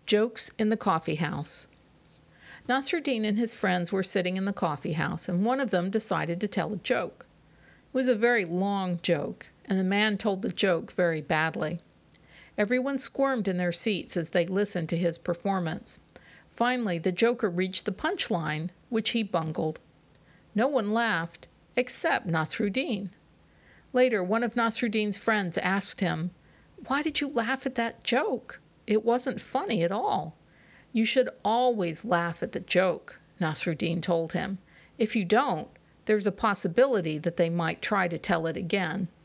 Jokes in the Coffee House. Nasruddin and his friends were sitting in the coffee house, and one of them decided to tell a joke. It was a very long joke, and the man told the joke very badly. Everyone squirmed in their seats as they listened to his performance. Finally, the joker reached the punchline, which he bungled. No one laughed, except Nasruddin. Later, one of Nasruddin's friends asked him, "Why did you laugh at that joke? It wasn't funny at all." "You should always laugh at the joke," Nasruddin told him. "If you don't, there's a possibility that they might try to tell it again."